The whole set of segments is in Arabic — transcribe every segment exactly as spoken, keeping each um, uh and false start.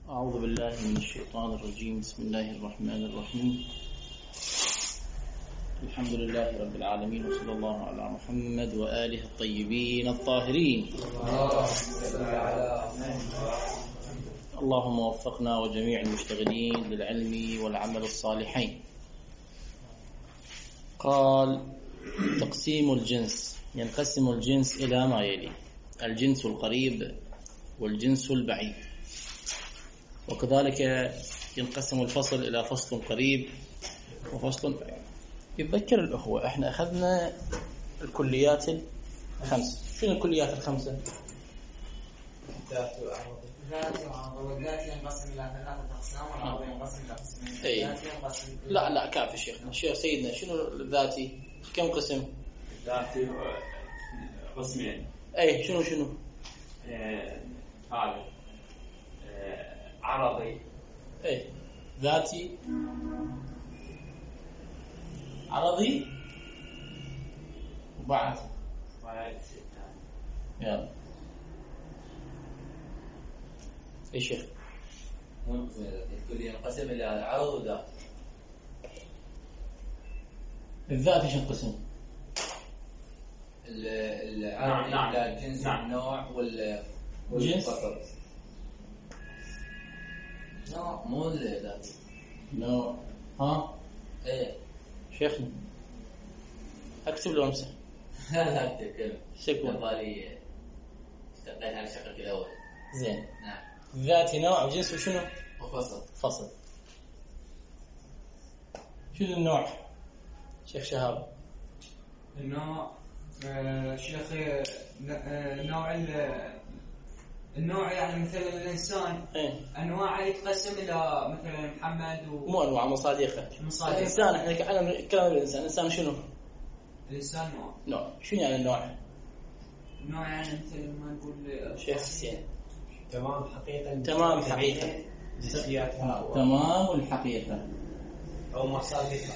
أعوذ بالله من الشيطان الرجيم. بسم الله الرحمن الرحيم. الحمد لله رب العالمين، وصلى الله على محمد وآله الطيبين الطاهرين. اللهم وفقنا وجميع المشتغلين للعلم والعمل الصالحين. قال: تقسيم الجنس. ينقسم الجنس إلى ما يلي: الجنس القريب والجنس البعيد، وكذلك ينقسم الفصل إلى فصل قريب وفصل بعيد. يتذكر الأخوة احنا أخذنا الكليات الخمس. شنو الكليات الخمسة؟ ذات وعرض. ذات وعرض. والذات ينقسم إلى ثلاثة أقسام، والعرض ينقسم إلى قسمين. أي. ينقسم لا لا كافي شيخنا. الشيخ سيدنا شنو الذاتي؟ كم قسم؟ ذاتي قسمين. أي شنو شنو؟ هذا عرضي. أي ذاتي عرضي وبعد بعد يلا اي شيخ. الكل ينقسم إلى عرض وذات. الذات ايش انقسم؟ العرض نعم. إلى الجنس نعم. والنوع وال جنس؟ والفصل. نوع مو الذات. نوع. ها ايه شيخنا اكتب له امسح. لا لا اكتب شكرا. بالي استقيت على الشقق الأول. زين. نعم. ذاتي نوع وجنس وشنو؟ وفصل. فصل. شنو النوع شيخ شهاب؟ النوع آه شيخ آه نوع النوع يعني مثلا الإنسان ايه أنواع يتقسم إلى مثلا محمد و مو انواع، مصادقه. مصادقة. الانسان احنا نتكلم كلام الانسان. الانسان شنو؟ الإنسان نوع. نوع. شنو يعني النوع؟ نوع يعني مثل ما نقول شيخ حسين. تمام حقيقة. تمام حقيقة. جنسياتها تمام الحقيقة أو مصادقها.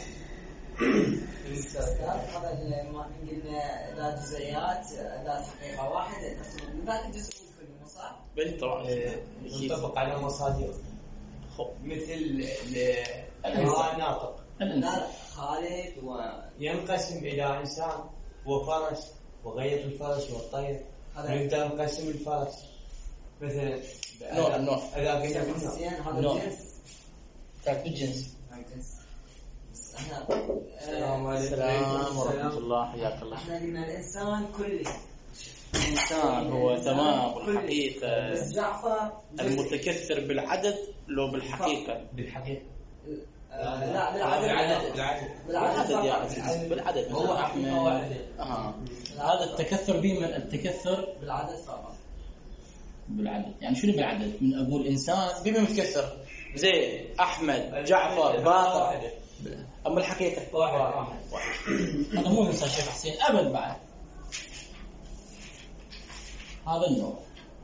هذا ما قلنا ذات جزئيات ذات حقيقة واحدة تفصل ذات جزء من كل صح؟ بل طبعا ينطبق على مصادر خب. مثل الإنسان. الناطق. الإنسان. خالد و ينقسم إلى إنسان وفرس وغير الفرس والطير. هذا نقدر نقسم الفرس مثلا نوع النوع. إذا قلنا منه جنسيا هذا نوع. الجنس. تاكل الجنس. الجنس. بس احنا السلام عليكم. السلام ورحمة الله. حياك الله. احنا قلنا الإنسان كلي. الإنسان هو تمام الحقيقة بس جعفر المتكثر بالعدد لو بالحقيقة. بالحقيقة آه لا بالعدد. بالعدد. بالعدد يا فقط. عزيز بالعدد. هو أحمد. هو عدد. آه. هذا التكثر به من التكثر بالعدد فقط. بالعدد. يعني شنو بالعدد؟ من أقول إنسان بما متكثر زيد أحمد جعفر باقر. أما الحقيقة واحد. هذا مو إنسان شيخ حسين أبد. بعد هذا النوع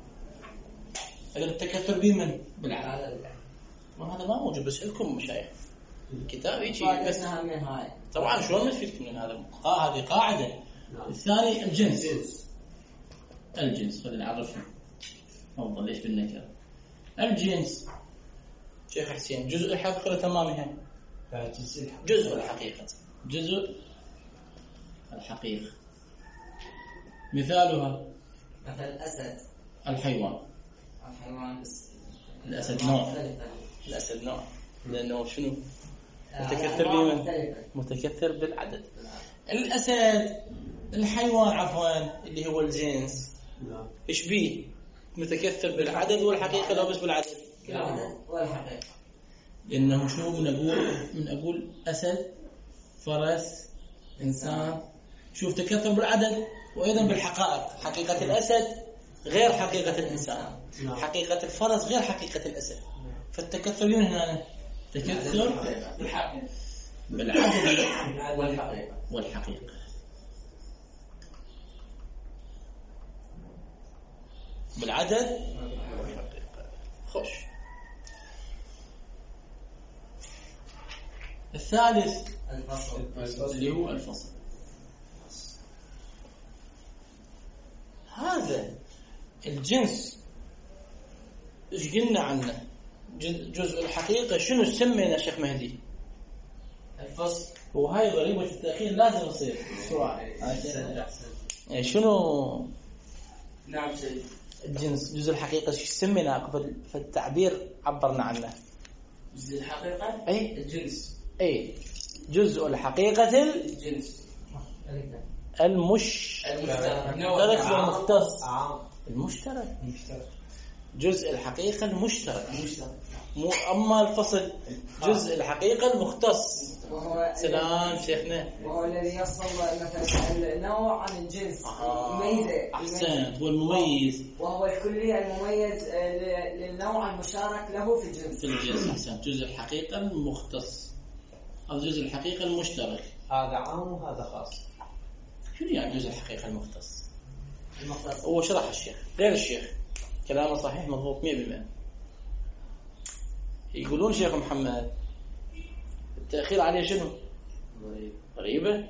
التكثر به من بالعدد. ما هذا ما موجود بس لكم مشايخ الكتاب يجي بس. من هاي طبعا شلون نستفيد من هذا؟ هذه قاعدة. الثاني الجنس. الجنس خلينا نعرفه. أفضل ليش بالنكرة. الجنس شيخ حسين جزء الحقيقة تمامها. جزء الحقيقة. جزء الحقيقة. مثالها مثل الأسد. الحيوان. الحيوان بس الأسد نوع. الأسد نوع لأنه شنو؟ متكثر بمن؟ متكثر بالعدد. الأسد الحيوان عفوا اللي هو الجنس إيش بيه؟ متكثر بالعدد والحقيقة لو بس بالعدد. بالعدد والحقيقة. لأنه شو من أقول من أقول أسد فرس إنسان. شوف تكثر بالعدد وأيضا بالحقائق. حقيقة الأسد غير حقيقة الإنسان. حقيقة الفرس غير حقيقة الأسد. فالتكثر من هنا تكثر بالعدد والحقيقة. والحقيقة. بالعدد والحقيقة. خوش. الثالث الفصل اللي هو الفصل. هذا الجنس ايش قلنا عنه؟ جزء, جزء الحقيقة شنو سمينا شيخ مهدي؟ الفصل. وهاي ضريبة التأخير لازم يصير سؤال. شنو نعم سيد. الجنس جزء الحقيقة شو سمينا في التعبير عبرنا عنه؟ جزء الحقيقة أي الجنس. أي جزء الحقيقة الجنس المش المشترك والمختص. المشترك جزء الحقيقة المشترك. مو أما الفصل جزء الحقيقة المختص. سلام شيخنا. وهو الذي يفصل مثلا النوع عن الجنس يميزه. أحسنت. والمميز وهو الكلي المميز للنوع المشارك له في الجنس. في الجنس. أحسنت. جزء الحقيقة المختص أو جزء الحقيقة المشترك. هذا عام وهذا خاص. شنو يعني جزء الحقيقة المختص؟ المختص هو شرح الشيخ غير الشيخ كلامه صحيح مضبوط مية بالمية. يقولون شيخ محمد التأخير عليه شنو؟ ضريبة.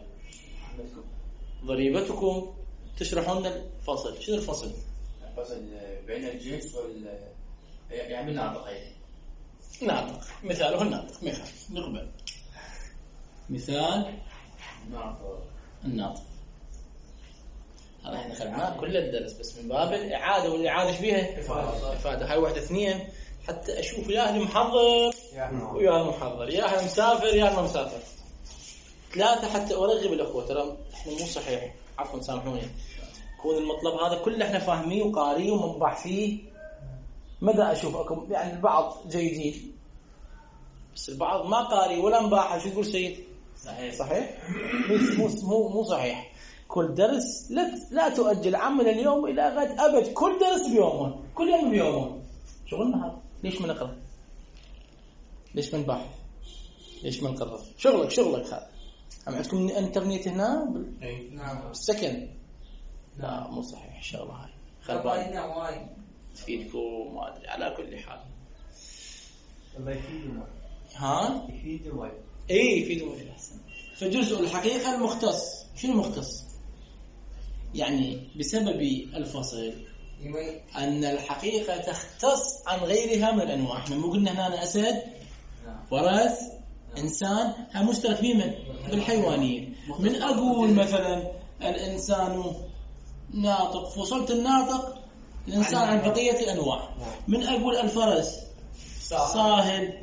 ضريبتكم تشرحون الفصل. شنو الفصل؟ الفصل بين الجنس وال يعني الناطق. ناطق. مثاله الناطق. مثال نقبل مثال الناطق. الناطق هذا احنا خدناه كل الدرس بس من باب الإعادة والإعادة ايش بيها؟ إفادة. هاي واحدة اثنين حتى أشوف يا أهل محضر ويا أهل محضر يا أهل مسافر يا أهل مسافر. ثلاثة حتى أرغب الأخوة ترى إحنا مو صحيح عفوا سامحوني يكون المطلب هذا كله إحنا فاهميه وقاريه ومنبح فيه. مدى أشوفكم يعني البعض جيدين بس البعض ما قاري ولا مباحة. شو تقول سيد؟ صحيح صحيح مو مو مو صحيح. كل درس لا لا تؤجل عمل اليوم إلى غد أبد. كل درس بيومه كل يوم بيومه. شغلنا هذا. ليش ما نقرأ؟ ليش ما نباح؟ ليش ما نقرأ؟ شغلك شغلك هذا. هم عندكم انترنت هنا بال... نعم بالسكن. لا مو صحيح الشغلة هاي. خربان. تفيدكم ما أدري على كل حال. الله يفيدنا. ها؟ يفيدنا. إيه يفيدنا أحسن. فجزء الحقيقة المختص. شنو مختص؟ يعني بسبب الفصل أن الحقيقة تختص عن غيرها من الأنواع. احنا مو قلنا هنا أسد فرس إنسان هم مشترك بمن؟ بالحيوانيين. من أقول مثلا الإنسان ناطق فصلت الناطق الإنسان عن بقية الأنواع. من أقول الفرس صاهل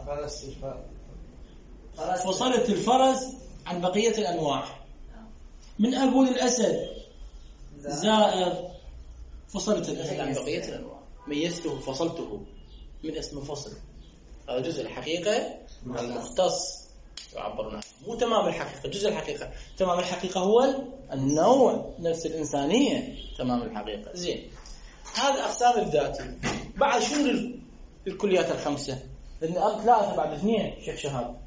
فصلت الفرس عن بقية الأنواع. من أقول الأسد زائر فصلت الأسد عن بقية الأنواع. ميزته فصلته من اسم فصل. هذا جزء الحقيقة المختص يعبرنا. مو تمام الحقيقة. جزء الحقيقة. تمام الحقيقة هو النوع نفس الإنسانية. تمام الحقيقة. زين هذا أقسام الذاتي. بعد شنو الكليات الخمسة؟ لأن ثلاثة بعد اثنين شيخ شهاب.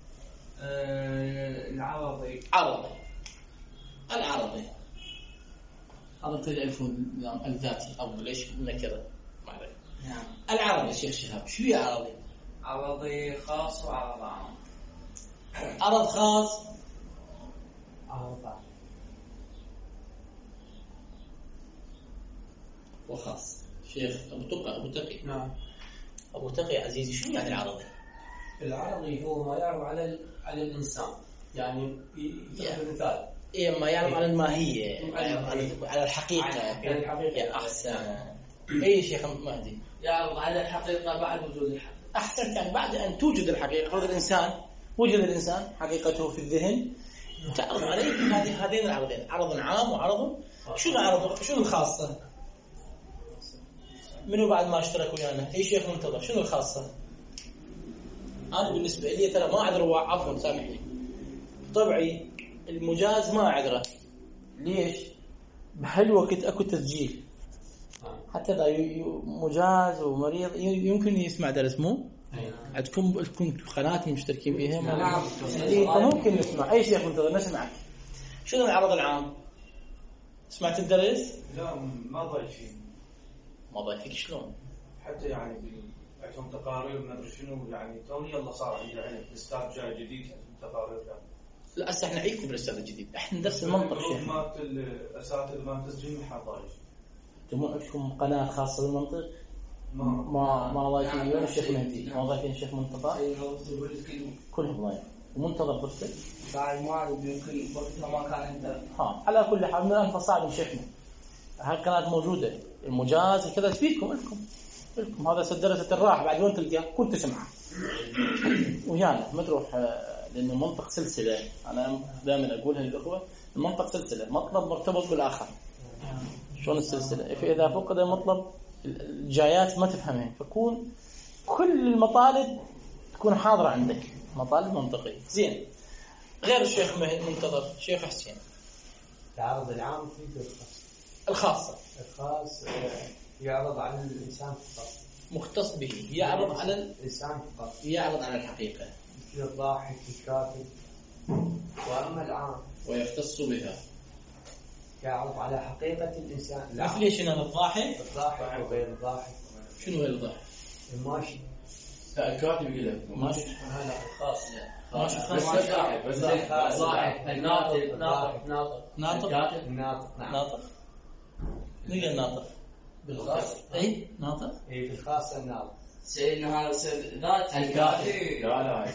أه العرضي. عرضي. العرضي هذا تعرفون الذاتي أو ليش نكرة معرفة. نعم. العرضي شيخ شهاب شو هي عرضي؟ عرضي خاص وعرض عام. عرض خاص عرض عام وخاص. شيخ أبو تقى أبو تقي. نعم. أبو تقي عزيزي شو يعني العرضي؟ العرضي هو ما يعرض على على الإنسان يعني يعني. مثال إيه ما يعرض على الماهية على على الحقيقة. على الحقيقة. يا أحسن. أي شيخ مهدي يعرض على الحقيقة بعد وجود الحقيقة. أحسن. يعني بعد أن توجد الحقيقة فرض الإنسان وجد الإنسان حقيقته في الذهن تعرض عليه هذه هذين العرضين. عرض عام وعرض شنو عرض شنو الخاصة؟ منو بعد ما اشترك ويانا؟ أي شيخ منتظر. شنو الخاصة؟ أنا بالنسبة لي ترى ما أعذر عفوا سامحني طبعي المجاز ما أعذره. ليش؟ بهالوقت أكو تسجيل حتى إذا مجاز ومريض يمكن يسمع درس مو؟ عندكم لكم قناة مشتركين فيها؟ نعم. ممكن نسمع. أي شيخ منتظر نسمعك. شنو العرض العام؟ سمعت الدرس؟ لا ما ضايق شيء. ما ضايق فيك شلون؟ حتى يعني عندهم تقارير ما ادري شنو يعني توني يلا صار عندي علم الاستاذ جاي جديد تقارير يعني. لا هسه احنا عيدكم بالاستاذ الجديد. احنا ندرس المنطق شيخ. مالت الاساتذه ما تسجيل محاضرات. انتم مو عندكم قناة خاصة بالمنطق؟ ما ما ضايفين ولا الشيخ مهدي ما ضايفين الشيخ منتظر كلهم ضايف ومنتظر برسل بعد ما يمكن وقتها ما كان عنده. ها على كل حال من الفصائل من شيخنا هاي كانت موجوده المجاز كذا تفيدكم لكم لكم هذا سدرسة الراحة بعد وين تلقاه كنت تسمعه ويانا ما تروح لأنه منطق سلسلة أنا دائما أقولها للأخوة المنطق سلسلة مطلب مرتبط بالآخر شلون السلسلة فإذا فقد المطلب الجايات ما تفهمين فكون كل المطالب تكون حاضرة عندك مطالب منطقية زين غير الشيخ منتظر شيخ حسين تعرض العام في الخاصة الخاص يعرض على الإنسان فقط مختص به يعرض على الإنسان فقط يعرض على الحقيقة مثل الضاحك الكاتب وأما العام ويختص بها يعرض على حقيقة الإنسان مثل ليش أنا الضاحك الضاحك وغير الضاحك شنو غير الضاحك الماشي لا الكاتب يقول لك ماشي هذا الخاص لا ماشي بس خاص ضاحك بس ضاحك الناطق ناطق ناطق ناطق الكاتب الناطق نعم ناطق نلقى الناطق بالخاص اي ناطق اي بالخاص الناطق سيدنا هذا سيد ذات الكاتب لا لا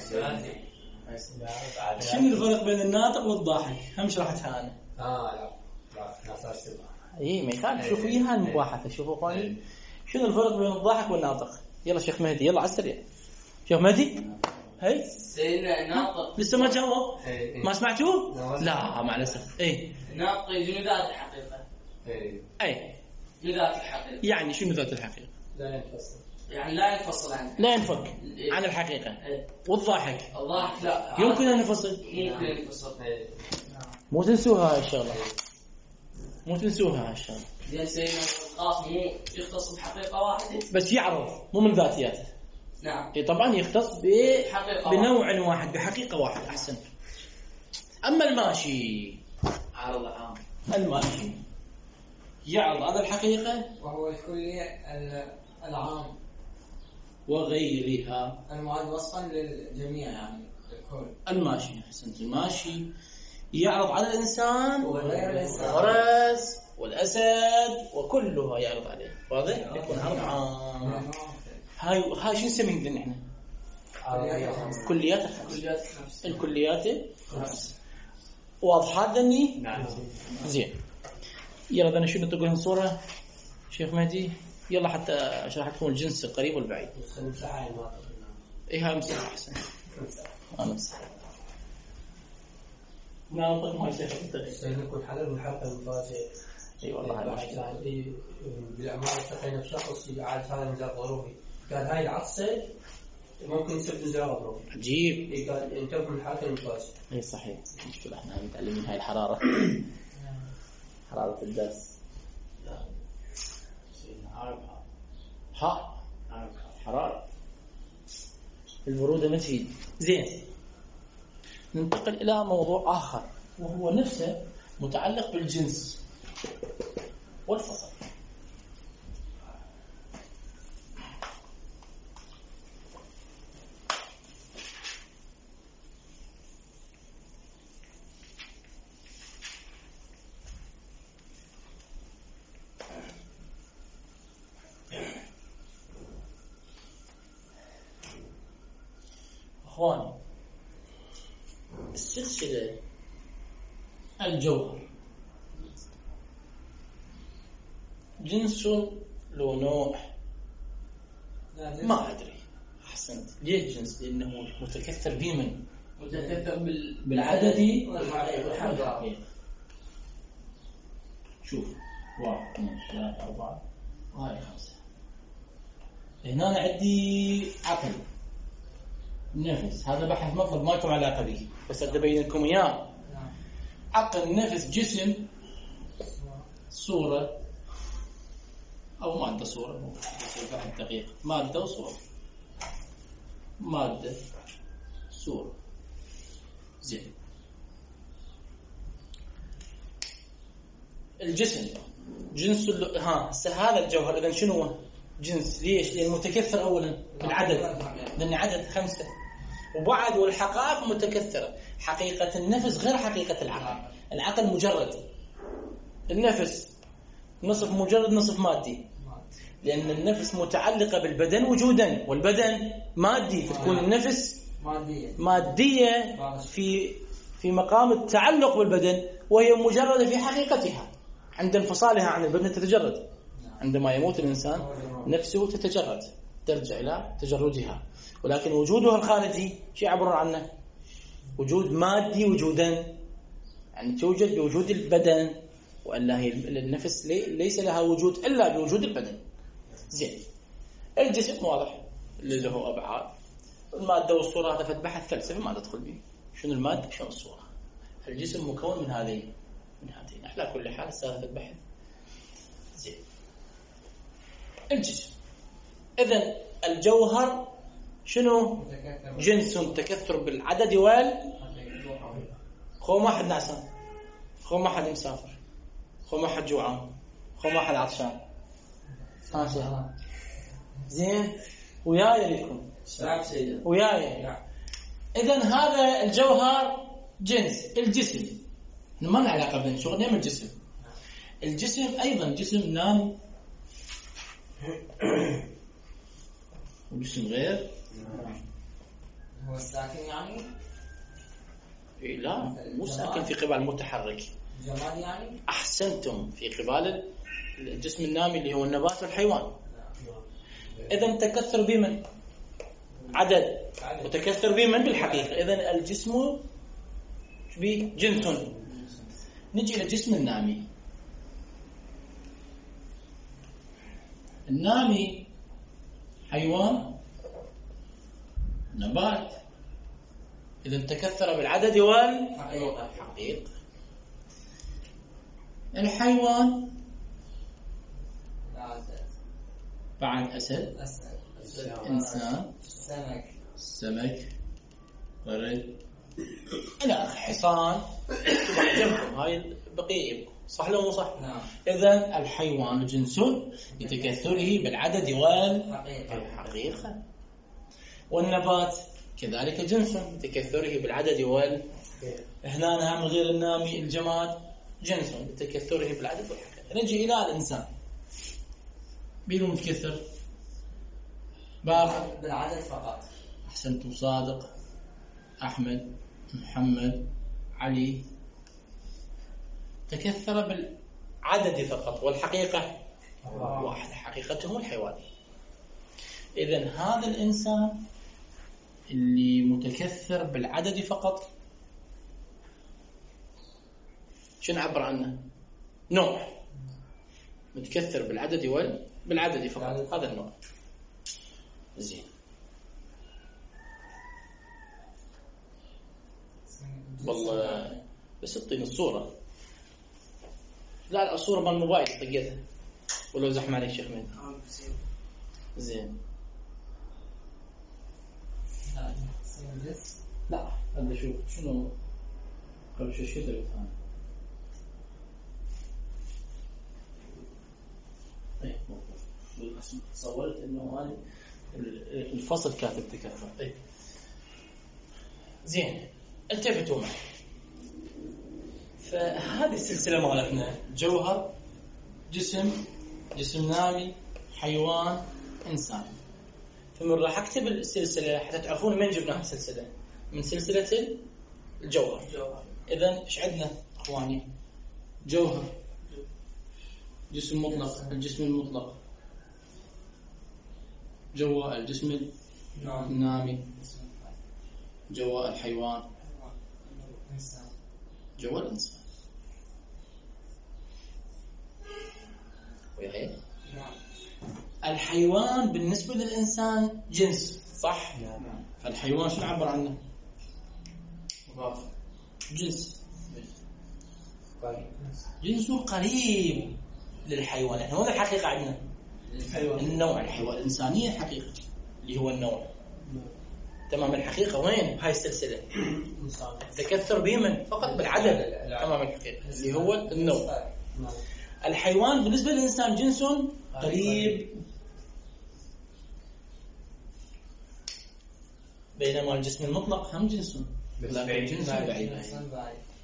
شنو الفرق بين الناطق والضاحك هم شرحتها انا اه لا لا لا صار سبعة اي ما يخالف شوفوا اياها المباحثه شوفوا اخواني شنو الفرق بين الضاحك والناطق يلا شيخ مهدي يلا على السريع شيخ مهدي هي سيدنا الناطق لسه ما جاوب إيه. ما سمعتوه لا مع الاسف اي الناطق يجي ذات الحقيقة اي اي لذات الحقيقة يعني شنو ذات الحقيقه لا ينفصل يعني لا ينفصل عنها لا ينفك عن الحقيقه إيه. والضاحك الضاحك لا يمكن ان ينفصل ممكن ينفصل إيه. مو تنسوها هاي الشغله مو تنسوها هاي الشغله لأن سيدنا الخاص مو يختص بحقيقة واحدة بس يعرض مو من ذاتياته نعم إيه طبعا يختص ب... حقيقة بنوع واحد بحقيقة واحد أحسن أما الماشي عرض عام الماشي يعرض على الحقيقة وهو الكلي العام وغيرها المعد وصفا للجميع يعني الكل الماشي أحسنت الماشي يعرض على الإنسان وغير الإنسان. والفرس والأسد وكلها يعرض عليه واضح يكون عرض عام هاي هاي شو نسميه احنا كليات الخمس كليات الخمس الكليات الخمس واضحة ذني نعم زين يلا بدنا شنو تقولون صورة شيخ مهدي يلا حتى اشرح لكم الجنس القريب والبعيد نمسحها الناطق اي هاي مسح احسن انا مسح ناطق ما يصير سيدنا يكون حلال من حلقة المفاجئ اي والله هاي مشكلة يعني بالأعمال التقينا بشخص يعاد هذا نزال ضروري قال هاي العطسة ممكن يسبب نزال ضروري عجيب إيه قال انتبه من حلقة المفاجئ اي صحيح مشكلة احنا متعلمين هاي الحرارة حرارة الدرس ها حرارة البرودة ما تفيد زين ننتقل إلى موضوع آخر وهو نفسه متعلق بالجنس والفصل أخواني السلسلة الجوهر جنس لو نوع ما أدري أحسنت ليه جنس لأنه متكثر بمن متكثر بال... بالعدد والحقيقة. شوف واحد اثنين ثلاثة أربعة وهاي خمسة هنا أنا عندي عقل نفس هذا بحث مطلب ما لكم علاقة به بس أبدأ أبين لكم إياه عقل نفس جسم صورة أو مادة صورة بحث دقيق مادة وصورة مادة صورة زين الجسم جنس ال... ها هذا الجوهر إذا شنو هو جنس ليش لأنه متكثر أولا بالعدد لأن عدد خمسة وبعد والحقائق متكثرة حقيقة النفس غير حقيقة العقل العقل مجرد النفس نصف مجرد نصف مادي لأن النفس متعلقة بالبدن وجودا، والبدن مادي، فتكون النفس مادية مادية في في مقام التعلق بالبدن، وهي مجردة في حقيقتها. عند انفصالها عن البدن تتجرد. عندما يموت الإنسان نفسه تتجرد، ترجع إلى تجردها. ولكن وجودها الخارجي شيء يعبرون عنه وجود مادي وجودا، يعني توجد بوجود البدن، وألا هي النفس ليس لها وجود إلا بوجود البدن. زين، الجسم واضح اللي له أبعاد، المادة والصورة هذا فد بحث فلسفي ما تدخل به. شنو المادة شنو الصورة؟ الجسم مكون من هذين من هذين على كل حال هذا البحث. زين، الجسم إذن الجوهر شنو؟ جنس تكثر بالعدد وال خو ما حد نعسان، خو ما حد مسافر، خو ما حد جوعان، خو ما حد عطشان. ها زين وياي لكم وياي. إذن هذا الجوهر جنس. الجسم ما له علاقة بين شغل نعمل الجسم. الجسم أيضا جسم نامي وجسم غير. هو الساكن يعني؟ إيه لا، مو ساكن في قبال متحرك. جماد يعني؟ أحسنتم، في قبال الجسم النامي اللي هو النبات والحيوان. إذن تكثر بمن؟ عدد، وتكثر بمن بالحقيقة. إذن الجسم شبيه جنس. نجي إلى الجسم النامي. النامي حيوان نبات، إذن تكثر بالعدد والحقيقة. الحيوان بعد أسد، إنسان، سمك، سمك، قرد، إلى آخره، حصان. جنبهم هاي البقية صح لو مو صح؟ نعم. إذن الحيوان جنس لتكثره بالعدد والحقيقة، والنبات كذلك جنس لتكثره بالعدد وال. هنا من غير النامي الجماد جنس لتكثره بالعدد والحقيقة. نجي إلى الإنسان، بينه متكثر باخر بالعدد فقط. أحسنتم، صادق، أحمد، محمد، علي، تكثر بالعدد فقط، والحقيقة واحدة، حقيقتهم الحيوانية. إذن هذا الإنسان اللي متكثر بالعدد فقط شو نعبر عنه؟ نوع متكثر بالعدد وال بالعدد فقط، هذا النوع. زين، والله بس اعطيني الصورة. لا لا، الصورة بالموبايل طقيتها ولو زحمة عليك شيخ مين. زين، لا أبدأ أشوف شنو قبل شو شو دريت أنا. إيه صورت إنه أنا الفصل كاتب تكثر. إيه زين، التفتوا معي. فهذه السلسلة مالتنا جوهر، جسم، جسم نامي، حيوان، إنسان. فمن راح أكتب السلسلة حتى تعرفون من جبنا السلسلة، من سلسلة الجوهر. إذن إيش عندنا أخواني؟ جوهر، جسم مطلق، الجسم المطلق، جوا الجسم النامي، جوا الحيوان، جوا الإنسان. وياي الحيوان بالنسبة للإنسان جنس صح؟ نعم. فالحيوان شو نعبر عنه؟ مضاف. جنس. جنسه قريب للحيوان. احنا هنا الحقيقة عندنا النوع، الحيوان الإنسانية الحقيقة اللي هو النوع. تمام، الحقيقة وين؟ هاي السلسلة تكثر بمن؟ فقط بالعدد. تمام، الحقيقة اللي هو النوع. الحيوان بالنسبة للإنسان جنس قريب، بينما الجسم المطلق هم جنس بعيد. جنس بعيد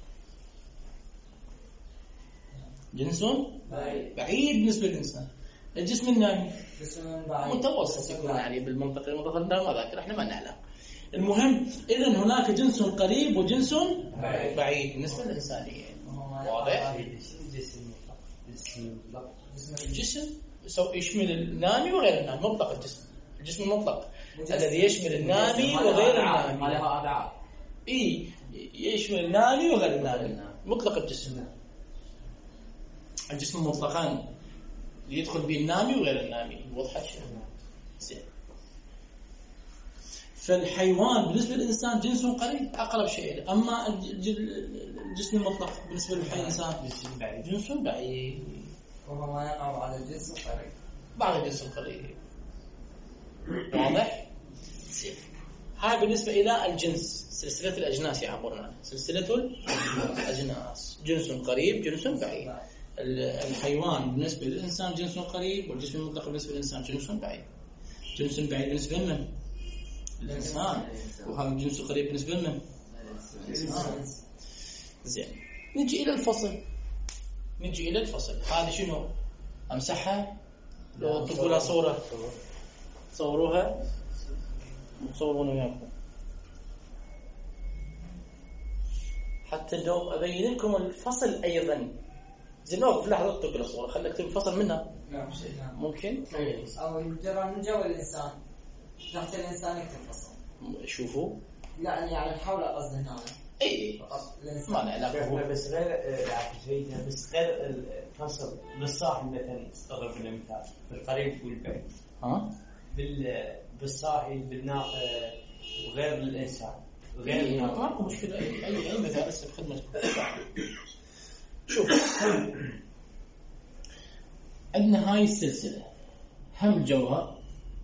جنس بعيد بالنسبة للإنسان. الجسم النامي جسم بعيد متوسط يكون يعني بالمنطقة المنطقة ما ذاكر احنا ما نعلم. المهم إذن هناك جنس قريب وجنس بعيد بالنسبة للإنسانية. واضح؟ الجسم يشمل النامي وغير النامي، مطلق الجسم، الجسم المطلق الذي يشمل النامي وغير النامي. ما لها أبعاد. إيه يشمل النامي وغير النامي، مطلق الجسم. الجسم مطلقان يدخل به النامي وغير النامي. وضحت شيء؟ زين. فالحيوان بالنسبة للإنسان جنس قريب أقرب شيء، أما الجسم المطلق بالنسبة للإنسان جنس بعيد، وهو ما يقع على الجنس القريب بعد الجنس القريب. واضح؟ زين. هاي بالنسبة إلى الجنس، سلسلة الأجناس يعبرنا، سلسلة الأجناس، جنس قريب جنس بعيد. الحيوان بالنسبة للإنسان جنس قريب، والجسم المطلق بالنسبة للإنسان جنس بعيد. جنس بعيد بالنسبة لمن؟ الإنسان. وهذا الجنس قريب بالنسبة لمن؟ الإنسان. زين. نجي إلى الفصل. نجي إلى الفصل. هذه شنو؟ أمسحها. لو تقولها صورة. صوروها. تصورون وياكم. حتى لو أبين لكم الفصل أيضا. زين نوقف لحظة تقول الصورة. خليك تكتب الفصل منها. نعم. ممكن؟ أو يجرى من جو الإنسان. تحت الإنسان يكتب فصل. شوفوا. لا يعني حول قصد هنا. اي ما له علاقه. بس غير بس غير الفصل بالصاحي مثلا اضرب لنا مثال بالقريب والبعيد. ها بال بالصاحي بالناق وغير الانسان غير إيه ماكو مشكله. اي اي اي مثال هسه بخدمتكم. شوف عندنا هاي السلسله هم جوها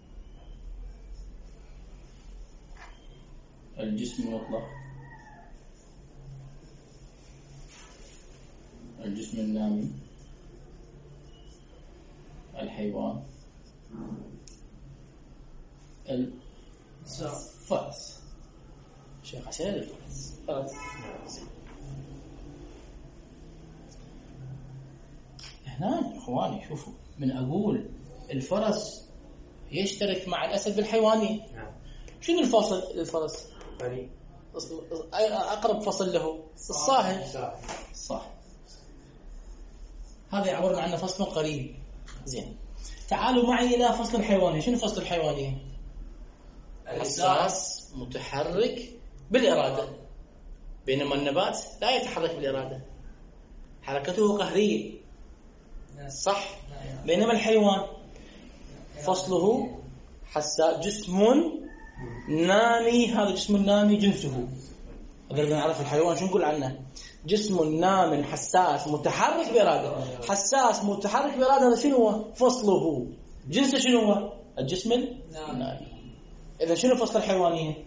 الجسم المطلق، الجسم النامي، الحيوان، الفرس. شيخ حسين الفرس. فرس. هنا اخواني شوفوا، من اقول الفرس يشترك مع الاسد بالحيوانية. شنو الفصل للفرس؟ اقرب فصل له الصاحب. صح. هذا يعبر عنه فصل قريب. زين. تعالوا معي الى فصل الحيواني. شنو فصل الحيواني؟ حساس متحرك بالإرادة، بينما النبات لا يتحرك بالإرادة، حركته قهرية. صح. بينما الحيوان فصله حساس، جسم نامي. هذا جسم نامي جنسه. هذا نعرف الحيوان شو نقول عنه؟ جسم نام حساس متحرك بإرادة. حساس متحرك بإرادة هذا شنو هو؟ فصله جنسه شنو هو؟ الجسم النامي. إذا شنو فصل الحيوانية؟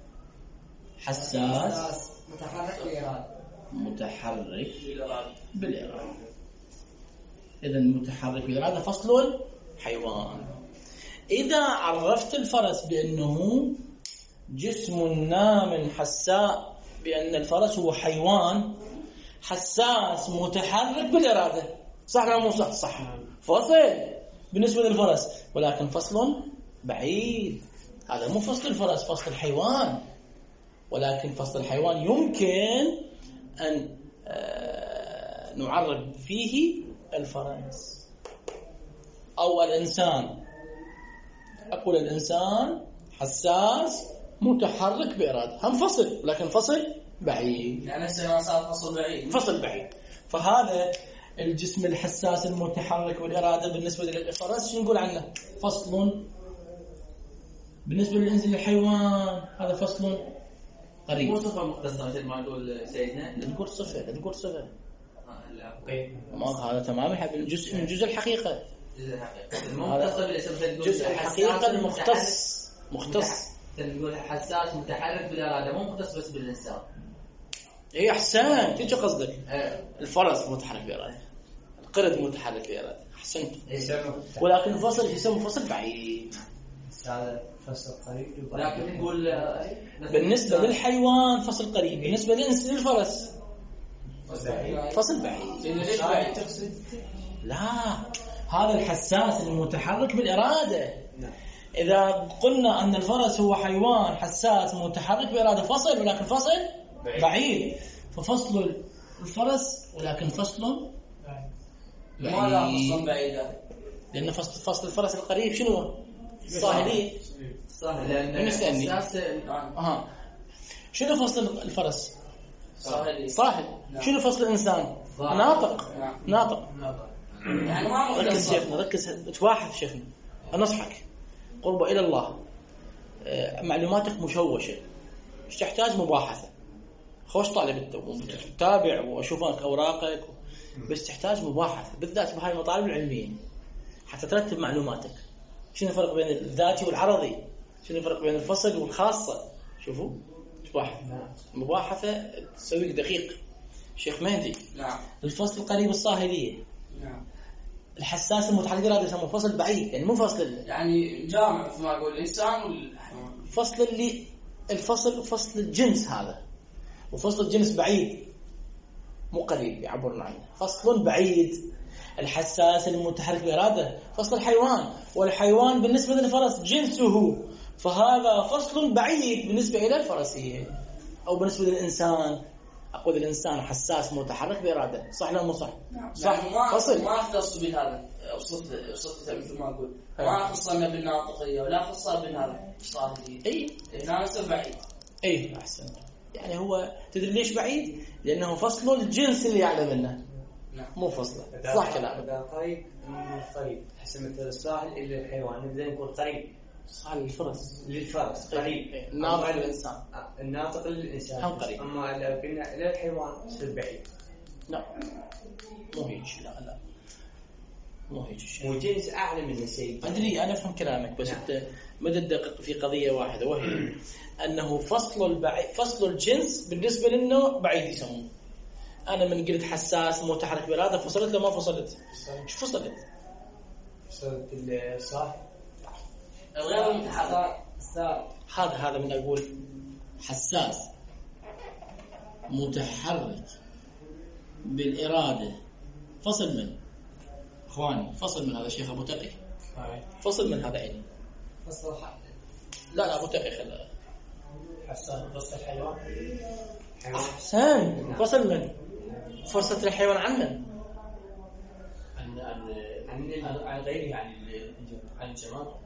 حساس متحرك بإرادة. متحرك بالإرادة. إذا متحرك بالإرادة فصل الحيوان. إذا عرفت الفرس بأنه جسم نام حساس، بأن الفرس هو حيوان حساس متحرك بالإرادة، صح ولا مو صح؟ صح. فصل بالنسبة للفرس، ولكن فصل بعيد. هذا مو فصل الفرس، فصل الحيوان. ولكن فصل الحيوان يمكن أن نعرف فيه الفرس أو الإنسان. أقول الإنسان حساس متحرك بإرادة، هم فصل لكن فصل بعيد. يعني السنة صار فصل بعيد. فصل بعيد. فهذا الجسم الحساس المتحرك بالإرادة بالنسبة للفرس شو نقول عنه؟ فصل. بالنسبة للحيوان هذا فصل قريب. مو صفة مختصرة مثل ما نقول سيدنا. لا تقول صفة، لا تقول صفة. لا. ما هذا تماما من جزء من جزء الحقيقة. جزء الحقيقة. المختص بالاسم جزء الحقيقة المختص. مختص. تقول حساس متحرك بالإرادة، مو مختص بس بالإنسان. إيه أحسن. تيجي قصدك؟ الفرس متحرك بإرادة، القرد متحرك بإرادة. أحسنت. ولكن الفصل يسمى فصل بعيد. هذا فصل قريب. ولكن نقول بالنسبة للحيوان فصل قريب، بالنسبة للفرس فصل بعيد. ليش بعيد تقصد؟ لا هذا الحساس المتحرك بالإرادة. إذا قلنا أن الفرس هو حيوان حساس متحرك بإرادة فصل، ولكن فصل بعيد، ففصل الفرس ولكن فصل لماذا فصل بعيد؟ لأن فصل فصل الفرس القريب شنو؟ الصاهلية. لأن الحساس أها. شنو فصل الفرس؟ صاهلي. صاهل. شنو فصل الإنسان؟ ناطق. ناطق. يعني ما ركز شيخنا، ركز تباحث شيخنا، أنصحك قرب إلى الله. معلوماتك مشوشة، ايش تحتاج؟ مباحثة. خوش طالب تتابع وأشوفك أوراقك، بس تحتاج مباحثة بالذات بهاي المطالب العلمية حتى ترتب معلوماتك. شنو الفرق بين الذاتي والعرضي؟ شنو الفرق بين الفصل والخاصة؟ شوفوا تباحث مباحثة تسويك دقيق. شيخ مهدي. نعم. الفصل القريب الصاهلية. نعم. الحساس المتحرك بالإرادة يسموه فصل بعيد، يعني مو فصل يعني جامع مثل ما أقول الإنسان والحيوان. فصل اللي الفصل فصل الجنس هذا، وفصل الجنس بعيد مو قريب يعبرون عنه، فصل بعيد. الحساس المتحرك بالإرادة فصل الحيوان، والحيوان بالنسبة للفرس جنسه، فهذا فصل بعيد بالنسبة إلى الفرسية. أو بالنسبة للإنسان، أقول الإنسان حساس متحرك بإرادة، صح لا مو صح؟ صح. يعني ما فصل ما اختص بهذا وصفت وصفت مثل ما أقول ما خصنا بالناطقية ولا خصنا بهذا الصاهلية. أي هنا نصير بعيد. أي أحسن. يعني هو تدري ليش بعيد؟ لأنه فصل الجنس اللي يعلم منه. نعم. مو فصله. صح كلامك. إذا قريب من قريب حسب مثل الساحل إلى الحيوان نبدأ نقول قريب. صح للفرس. للفرس قريب. الناطق للإنسان. الناطق للإنسان. هم قريب. أما لو قلنا للحيوان يصير بعيد. لا. مو هيك. لا لا. مو هيك الشيء. وجنس أعلى من السيد. أدري أنا أفهم كلامك، بس أنت ما تدقق في قضية واحدة، وهي أنه فصل البعيد فصل الجنس بالنسبة لأنه بعيد يسمونه. أنا من قلت حساس متحرك بالإرادة فصلت له ما فصلت؟ شو فصلت؟ فصلت الصاحب. الغير المتحرك. هذا هذا من أقول حساس متحرك بالإرادة فصل من إخواني، فصل من هذا الشيخ أبو تقي، فصل من هذا عيني. فصل حق. لا لا أبو تقي خلا. حساس فصل الحيوان. أحسن. فصل من؟ فرصة الحيوان عن من؟ عن عن عن غيره، عن عن الجماعة.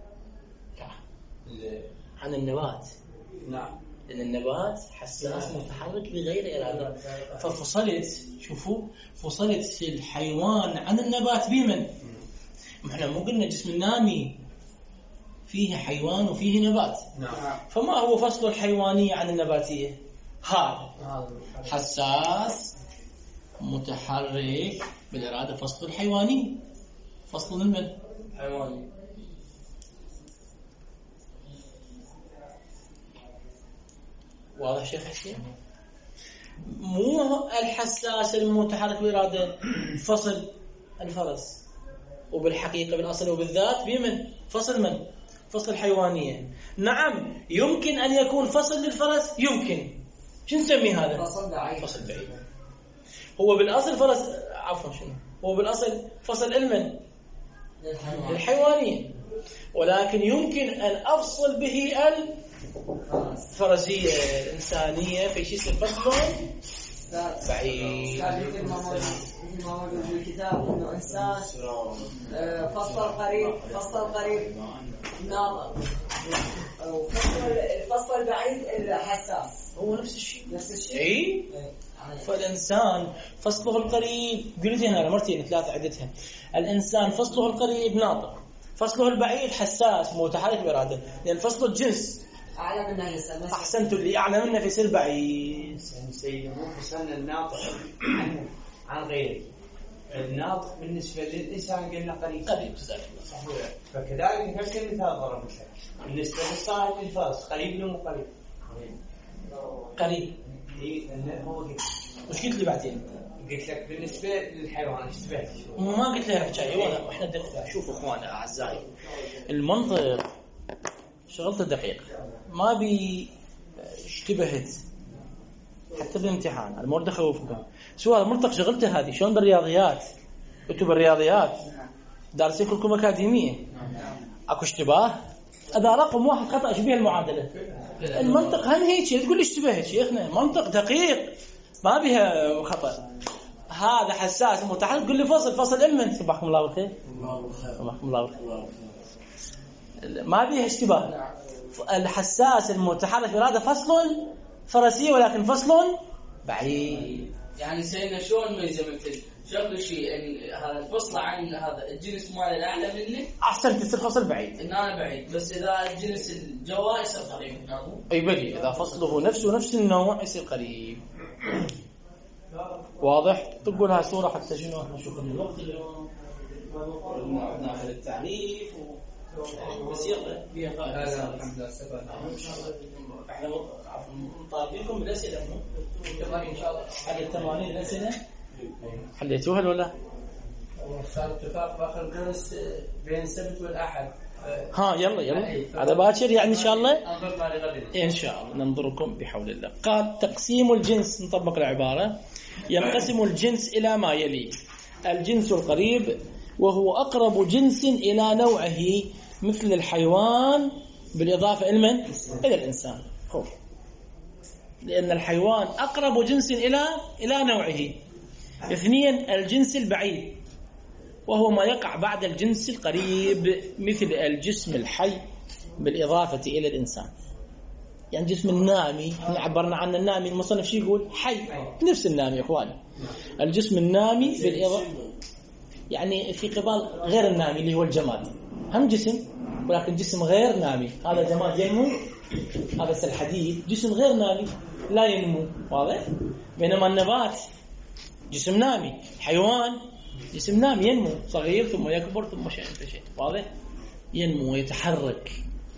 عن النبات. نعم. لأن النبات حساس متحرك بغير إرادة، ففصلت. شوفوا فصلت في الحيوان عن النبات بمن؟ احنا مو قلنا جسم النامي فيه حيوان وفيه نبات. نعم. فما هو فصل الحيوانية عن النباتية؟ هذا حساس متحرك بالإرادة فصل الحيواني، فصل من من؟ حيواني. واضح شيخ حسين؟ مو الحساس المتحرك بالإرادة فصل الفرس، وبالحقيقة بالأصل وبالذات بمن؟ فصل من؟ فصل الحيوانية. نعم يمكن أن يكون فصل للفرس، يمكن. شو نسمي هذا؟ فصل بعيد. فصل بعيد. هو بالأصل فرس، عفوا شنو؟ هو بالأصل فصل المن؟ الحيوانية، ولكن يمكن أن أفصل به الفرسية الإنسانية في شيء فصل بعيد. مثل ما موجود في الكتاب إنه إنسان فصل قريب فصل قريب ناظر، وفصل الفصل البعيد الحساس هو نفس الشيء. نفس الشيء. إيه. فالإنسان فصله القريب، قلت أنا مرتين ثلاثة عدتها. الإنسان فصله القريب ناطق، فصله البعيد حساس متحرك بإرادة، لأن فصل الجنس أعلى منه لسه. أحسنت، اللي أعلى منه في سير بعيد. سيدي مو فصلنا الناطق عن عن غيره. الناطق بالنسبة للإنسان قلنا قريب. قريب صحيح. فكذلك نفس المثال ضرب مثال بالنسبة للصاحب الفرس قريب ولا مو قريب؟ قريب. إيه هو قلت. وش قلت لي بعدين؟ قلت لك بالنسبة للحيوان اشتبهت شوي. ما قلت لها حكاية ولا احنا شوفوا اخوانا اعزائي، المنطق شغلته دقيق، ما بي اشتبهت حتى بالامتحان. انا ما اريد اخوفكم، سؤال المنطق شغلته هذه. شلون بالرياضيات؟ انتم بالرياضيات دارسين كلكم أكاديمية. أكو اشتباه؟ هذا رقم واحد خطأ شبيه المعادلة. المنطق هم هيك تقول اشتباه يا شيخنا، منطق دقيق ما بها خطأ. هذا حساس متحرك تقول لي فصل فصل إمن سبحكم الله بالخير سبحكم الله بالخير ما بها اشتباه. الحساس المتحرك إرادة فصل فرسي ولكن فصل بعيد. يعني سيدنا شلون نميزه مثل شكل شيء يعني هذا الفصل عن هذا الجنس ماله الأعلى منه أحسن تصير فصل بعيد. إن أنا بعيد بس إذا الجنس الجوال يصير قريب. أي بلي إذا فصله نفسه نفس النوع يصير قريب. واضح؟ تقولها صورة حتى شنو احنا نشوف الوقت اليوم ناخذ التعريف ويصير فيها فائدة. الحمد لله استفدنا. احنا عفوا مطالبينكم بالأسئلة ان شاء الله. حل التمارين الأسئلة حليتوها ولا؟ صار اتفاق باخر الجلس بين السبت والأحد. ها يلا يلا هذا باكر يعني إن شاء الله إن شاء الله ننظركم بحول الله. قال تقسيم الجنس، نطبق العبارة. ينقسم الجنس إلى ما يلي: الجنس القريب وهو أقرب جنس إلى نوعه مثل الحيوان بالإضافة إلى من؟ إلى الإنسان. خوف. لأن الحيوان أقرب جنس إلى إلى نوعه. اثنين الجنس البعيد وهو ما يقع بعد الجنس القريب مثل الجسم الحي بالإضافة إلى الإنسان. يعني جسم النامي احنا عبرنا عن النامي، المصنف شو يقول؟ حي، نفس النامي يا اخواني. الجسم النامي بالإضافة يعني في قبال غير النامي اللي هو الجماد، هم جسم ولكن جسم غير نامي. هذا جماد ينمو، هذا الحديد جسم غير نامي لا ينمو، واضح؟ بينما النبات جسم نامي، حيوان جسم نامي ينمو صغير ثم يكبر ثم شيء فشيء، واضح؟ ينمو ويتحرك.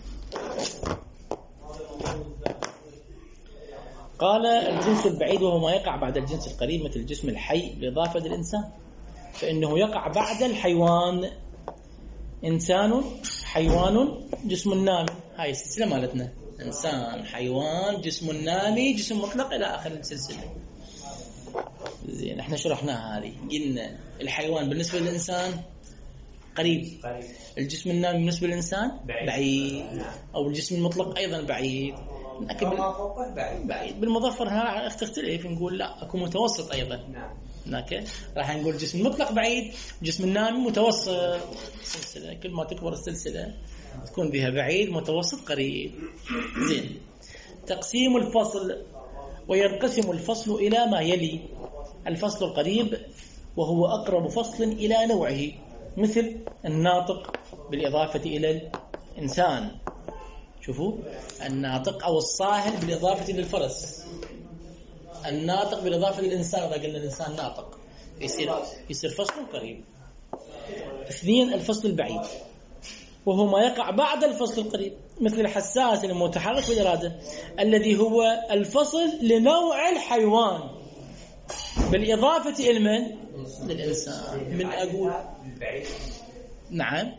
قال الجنس البعيد وهو ما يقع بعد الجنس القريب مثل الجسم الحي بالإضافة للإنسان، فإنه يقع بعد الحيوان. إنسان حيوان جسم نامي، هاي السلسلة مالتنا: إنسان حيوان جسم نامي جسم مطلق إلى آخر السلسلة. زين احنا شرحناها هذه، قلنا الحيوان بالنسبة للإنسان قريب، الجسم النامي بالنسبة للإنسان بعيد، أو الجسم المطلق أيضا بعيد، لكن بعيد. بعيد بالمظفر هنا تختلف، نقول لا أكو متوسط أيضا. نعم. هناك راح نقول جسم المطلق بعيد، جسم النامي متوسط. سلسلة كل ما تكبر السلسلة تكون بها بعيد متوسط قريب. زين. تقسيم الفصل: وينقسم الفصل إلى ما يلي: الفصل القريب وهو أقرب فصل إلى نوعه مثل الناطق بالإضافة إلى الإنسان. شوفوا الناطق أو الصاهل بالإضافة للفرس، الناطق بالإضافة للإنسان. إذا قلنا الإنسان ناطق يصير يصير فصل قريب. اثنين الفصل البعيد وهو ما يقع بعد الفصل القريب مثل الحساس المتحرك بالإرادة الذي هو الفصل لنوع الحيوان بالإضافة إلى من؟ للإنسان. من أقول نعم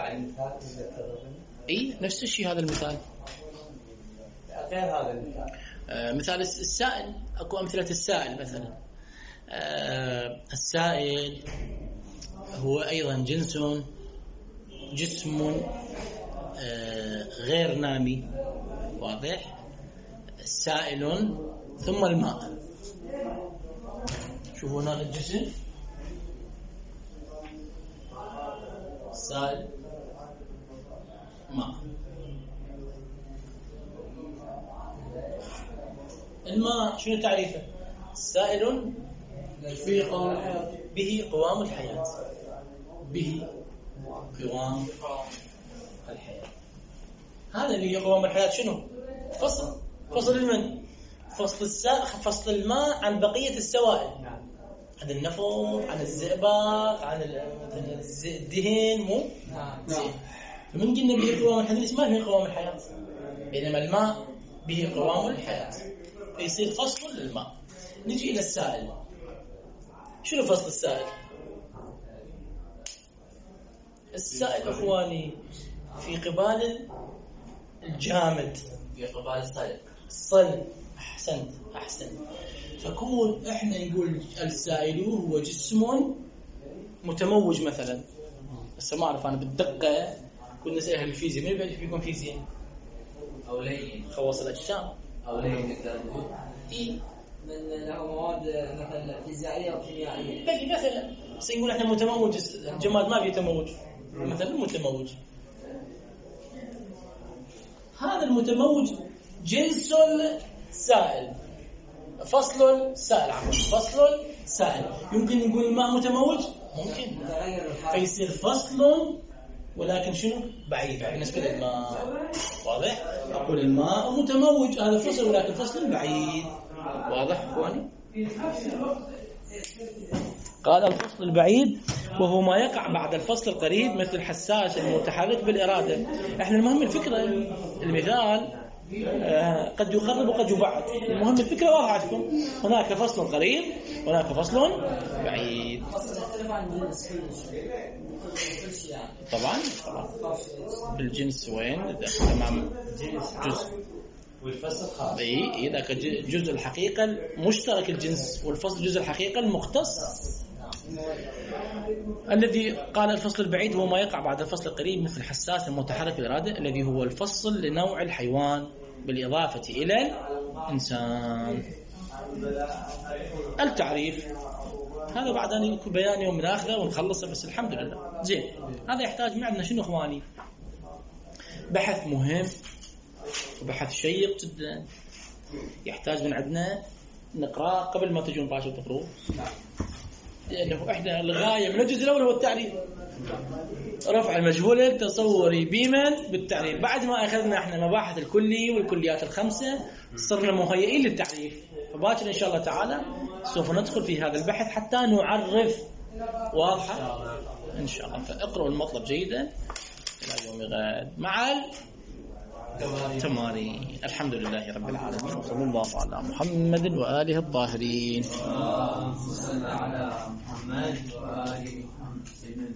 اي نفس الشيء هذا المثال. غير هذا المثال آه مثال السائل، اكو امثله السائل مثلا. آه السائل هو ايضا جنس جسم آه غير نامي، واضح؟ سائل ثم الماء. شوفوا هنا الجسم سائل ماء. الماء شنو تعريفه؟ سائل به قوام الحياة، به قوام الحياة، به قوام الحياة. هذا اللي قوام الحياة شنو؟ فصل فصل المن فصل السائل، فصل الماء عن بقية السوائل، عن النفط، عن الزئبق، عن الدهن، مو زين. فمن قلنا به قوام الحياة ما به قوام الحياة، بينما الماء به قوام الحياة فيصير فصل للماء. نجي إلى السائل. شنو فصل السائل؟ السائل أخواني في قبال الجامد، في قبال الصلب. الصلب. أحسنت أحسنت. فكون إحنا نقول السائل هو جسم متموج مثلا، بس ما أعرف أنا بالدقة. كنا نسأل أهل الفيزياء من بيعرف يكون فيزياء أو لين خواص الأجسام أو لين نقدر نقول إيه من له مواد مثلا فيزيائيه وكيميائيه. بقي مثلا بس نقول احنا متموج الجماد ما بيتموج مثلا متموج. هذا المتموج جنس سائل فصل سائل عفوا فصل سائل. يمكن نقول الماء متموج ممكن متغير الحال. فيصير فصل ولكن شنو بعيد بالنسبه للماء. واضح؟ اقول الماء متموج هذا فصل ولكن فصل بعيد. واضح اخواني؟ قال الفصل البعيد وهو ما يقع بعد الفصل القريب مثل الحساس المتحرك بالإرادة. احنا المهم الفكرة المثال آه قد يقرب وقد يبعد. المهم الفكرة واضحة عندكم. هناك فصل قريب هناك فصل بعيد. تختلف عن الجنس كل شيء يعني. طبعا طبعا بالجنس وين تمام جزء والفصل خاص. اي اذا جزء الحقيقة المشترك الجنس والفصل جزء الحقيقة المختص. الذي قال الفصل البعيد هو ما يقع بعد الفصل القريب مثل الحساس المتحرك بالإرادة الذي هو الفصل لنوع الحيوان بالإضافة إلى الإنسان. التعريف هذا بعد أن يكون بيان يوم من آخره ونخلصه بس الحمد لله زين. هذا يحتاج معنا شنو إخواني؟ بحث مهم وبحث شيق جدا يحتاج من عندنا نقرأ قبل ما تجون باشا تقرأ. لأنه إحنا الغاية من الجزء الأول هو التعريف رفع المجهول التصوري بمن بالتعريف. بعد ما أخذنا إحنا مباحث الكلي والكليات الخمسة صرنا مهيئين للتعريف. فباكر إن شاء الله تعالى سوف ندخل في هذا البحث حتى نعرف. واضحة إن شاء الله. فاقرأوا المطلب جيدا إلى يوم غد مع التمارين. الحمد لله رب العالمين وصلى الله على محمد وآله الطاهرين. اللهم صل على محمد وآل محمد.